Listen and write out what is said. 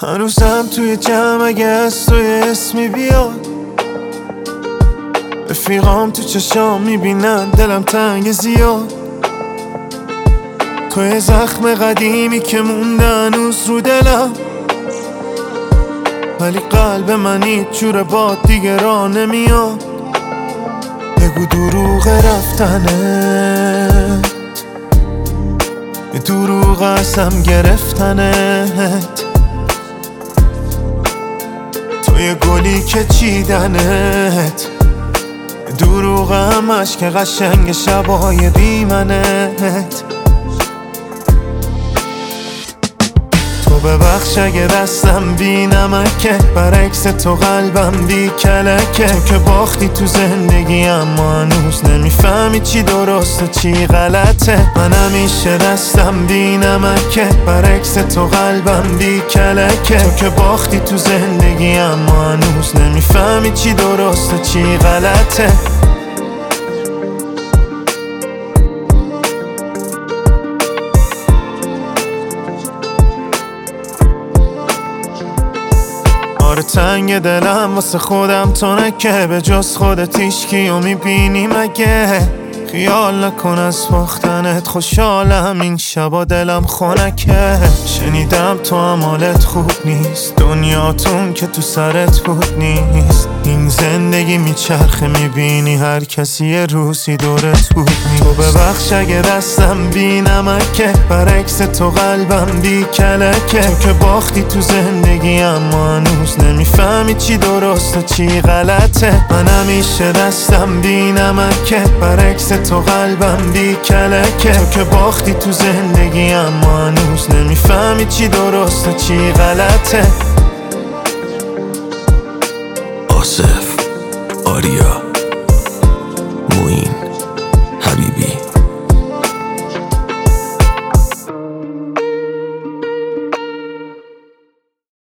هنوزم توی جمع اگه از توی اسمی بیاد، رفیقام تو چشام میبینن دلم تنگ زیاد. توی زخم قدیمی که مونده هنوز رو دلم، ولی قلب من هیچ جور باد دیگه راه نمیاد. بگو دروغ رفتنت، یه دروغ ازم گرفتنت، توی گلی که چیدنت، دروغ همش که قشنگ شبای بی منت. تو ببخش اگه دستم بی نمکه، برعکس تو قلبم بی کلکه. تو که باختی تو زندگی اما هنوز نمیفهمی چی درسته چی غلطه. من همیشه دستم بی نمکه، برعکس تو قلبم بی کلکه. تو که باختی تو زندگی اما هنوز نمیفهمی چی درسته چی غلطه. آره تنگ دلم واسه خودم تو نکه، به جز خودت هیچکیو میبینی مگه؟ خیال نکن از باختنت خوشحالم این شبا دلم خنکه. شنیدم تو هم حالت خوب نیست، دنیاتون که تو سرت بود نیست. این زندگی میچرخه میبینی هر کسی یه روزی دورت بود نیست. تو ببخش اگه دستم بی نمکه، برعکس تو قلبم بی کلکه. تو که باختی تو زندگی اما هنوز نمیفهمی چی درسته چی غلطه. من همیشه دستم بی نمکه، برعکس تو قلبم بی کلکه. تو که باختی تو زندگی اما هنوز نمیفهمی چی درسته چی غلطه. آصف آریا